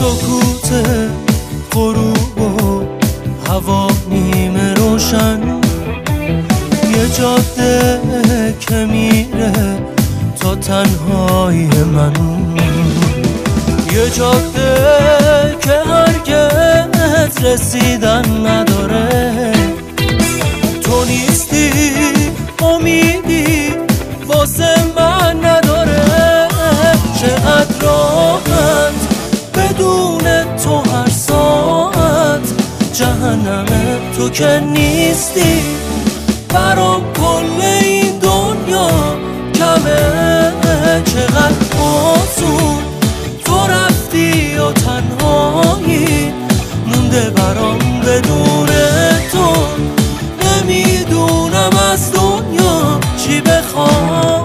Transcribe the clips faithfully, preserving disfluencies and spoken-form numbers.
سکوت غروب و هوا نیمه روشن، یه جاده که میره تا تنهایی من، یه جاده که هرگز رسیدن نداره. تو نیستی امیدی واسه من نداره. چقدر راحت بدون تو هر ساعت، جهنمه تو که نیستی برام کل این دنیا کمه. چقدر آسون تو رفتی و تنهایی مونده برام بدون تو. نمیدونم از دنیا چی بخوام.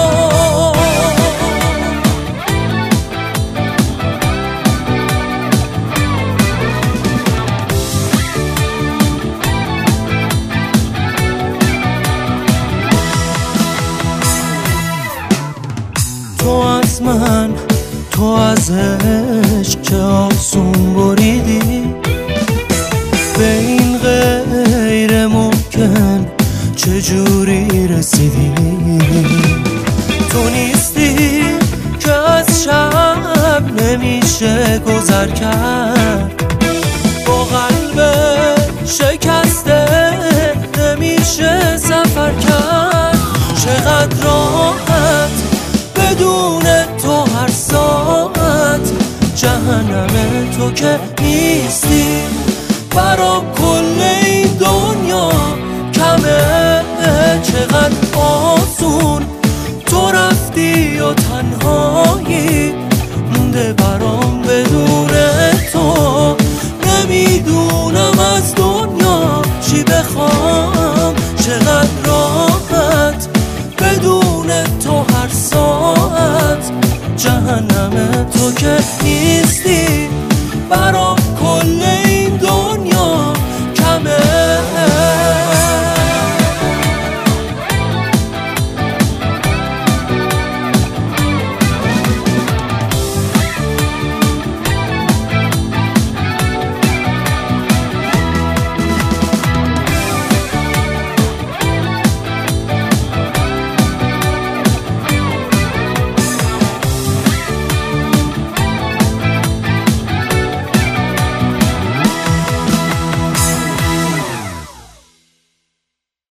تو از من، تو از عشق چه آسون بریدی، به این غیر ممکن چجوری رسیدی. تو نیستی که از شب نمیشه گذر کرد، با قلب شکسته نمیشه سفر کرد. چقدر راحت بدون تو هر ساعت، جهنم تو که نیستی برام کل این دنیا کمه. چقدر آسون تو رفتی و تنهایی مونده برام بدون تو. نمیدونم از دنیا چی بخوام. چقدر راحت بدون تو هر ساعت، جهنم تو که نیستی برام کل